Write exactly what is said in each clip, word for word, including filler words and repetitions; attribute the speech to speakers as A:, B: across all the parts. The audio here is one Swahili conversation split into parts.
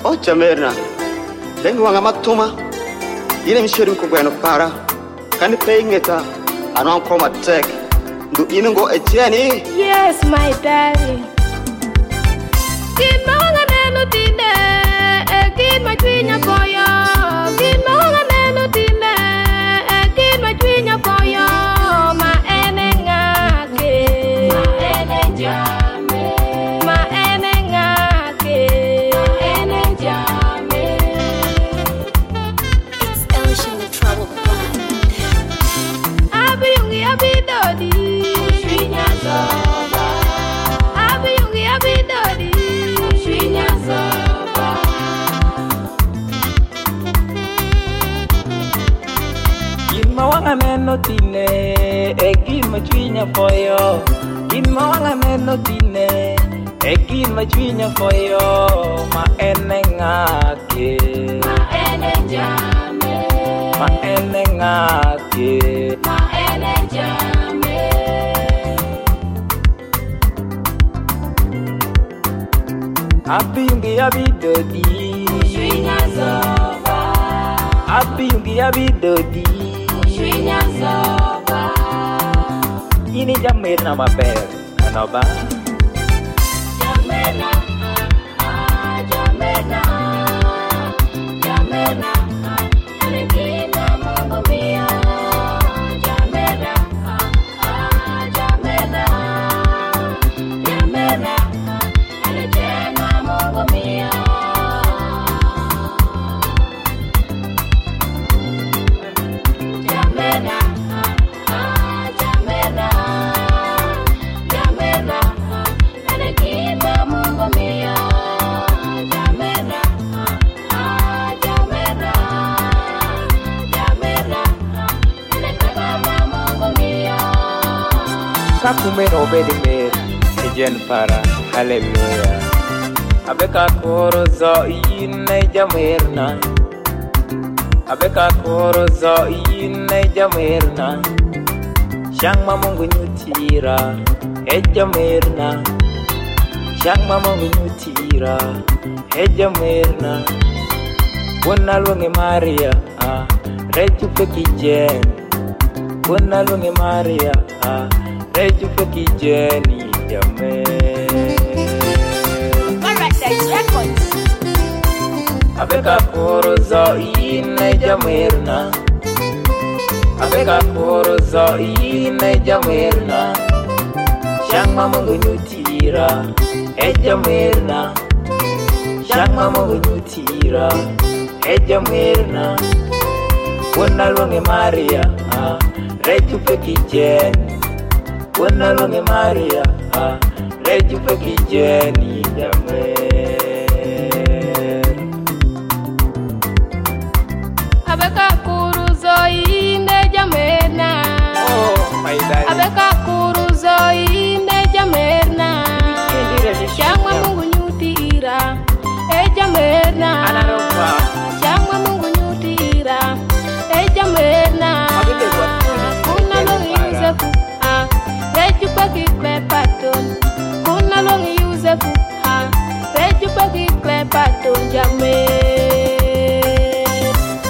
A: O Jamerna, then wanga matuma. Ine mshiri mkugweno para. Kandi peingeta, anon koma tek. Do ine go etieni?
B: Yes, my daddy. Give me a melody, give my dream for you. Give me a melody, give my dream for you. My enengake, my enenjame, my enengake, my enenjame.
C: It's Ocean the Trouble Blind.
B: Abi yungi abi dodi, shwinya soba. Abi yungi abi dodi, shwinya soba.
D: Mawanga meno tine, egi machwinya foyo. Gin mawanga meno tine, egi machwinya foyo. Ma enengake,
B: Ma enenjame,
D: ma enengake.
B: ma enenjame.
D: Abiyungi abidodi,
B: Shwinya soba,
D: abiyungi abidodi.
B: shwinya soba.
D: Ini Jamerna maber, anoba.
B: Jamerna, ah, Jamerna, Jamerna, alegina Mungu mia. Jamerna, ah, Jamerna, Jamerna, alegina Mungu mia. Jamerna, ah, Jamerna, Jamerna, alegina Mungu mia. Jamerna, ah, Jamerna, Jamerna, alegina Mungu mia.
D: Kakumeno obedi mer, ejen para, hallelujah. Abeka koro zo ine Jamerna. Abeka koro zo ine Jamerna. Shangma Mungu nyutira, e Jamerna. Shangma Mungu nyutira, e Jamerna. Kuna lungi Maria, ah, reju peki jen. Kuna lungi Maria, ah, reju peki jeni Jamer.
B: Paradise Records.
D: Abeka koro zo ine Jamerna. Abeka koro zo ine Jamerna. Shangma Mungu nyutira, e Jamerna. Shangma Mungu nyutira, e Jamerna. Kuna lungi Maria, ah, reju peki jeni. Kuna lungi Maria, ah, reju peki jeni Jamer.
B: Abeka kuruzo ine Jamerna.
D: Oh, my darling.
B: Abeka kuruzo ine Jamerna. Shangwa Mungu nyutira, e Jamerna.
D: Anaropa.
B: Shangwa Mungu nyutira, e Jamerna.
D: Mabite kwa kuni.
B: Kuna longi Yusefu, ah, reju peki kwe paton. Kuna longi Yusefu, ah, reju peki kwe paton Jamer.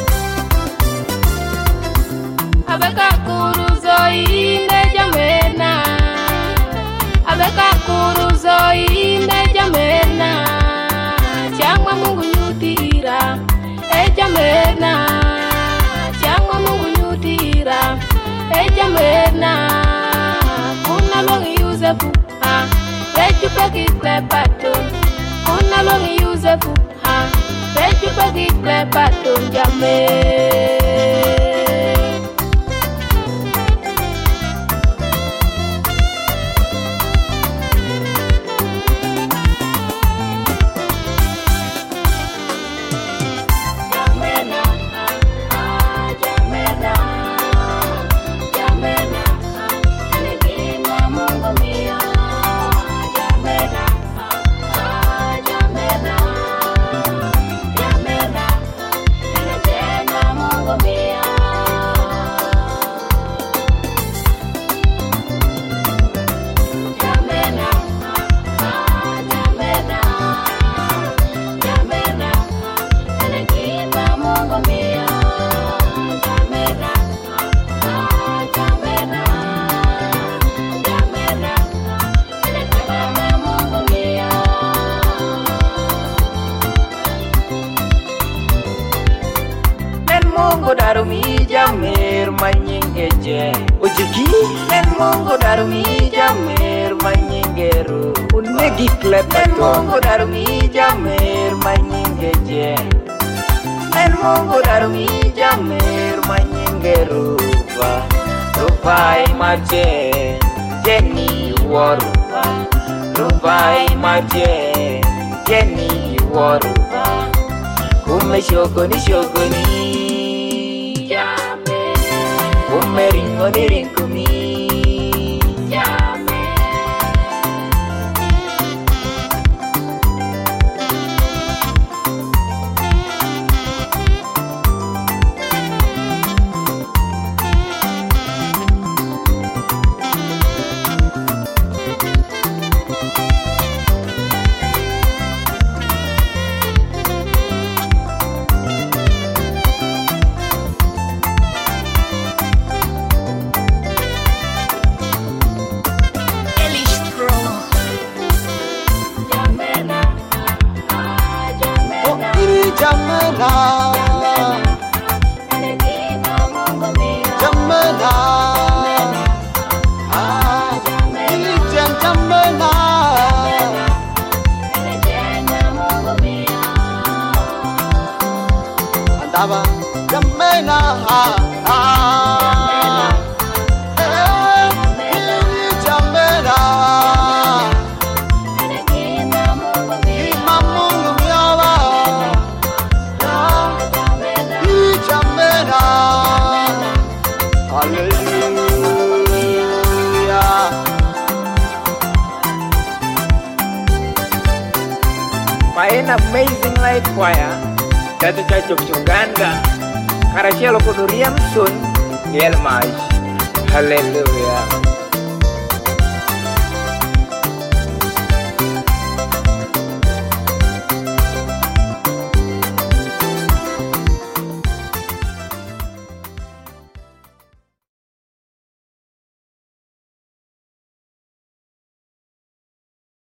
B: Abeka kuruzo ine Jamerna. Abeka kuruzo ine Jamerna. Shangwa Mungu nyutira, e Jamerna. Shangwa Mungu nyutira, e Jamerna. Kuna longi Yusefu, ah, reju peki kwe paton. Kuna longi Yusefu, ah, reju peki kwe paton Jamer. Jamerna, ah, Jamerna, Jamerna, alegina Mungu mia. Jamerna, ah, Jamerna, Jamerna, alegina Mungu mia.
D: darumi jamir manyingeje ojigi nen mongo darumi jamir manyingeru unegi klep nen mongo darumi jamir manyingeje nen mongo darumi jamir manyingeru va rupai maje jeni warupa rupai maje jeni warupa Kume shogoni shogoni Jame Kume ringoni ringoni Jame
A: Jamena, Jamena, ah, ini jam Jamena, andaba Jamena, ah, eh, ini Jamena.
D: Main amazing light choir Datu cacuk Uganda Karachelo kuduriam sun Yelmaj Hallelujah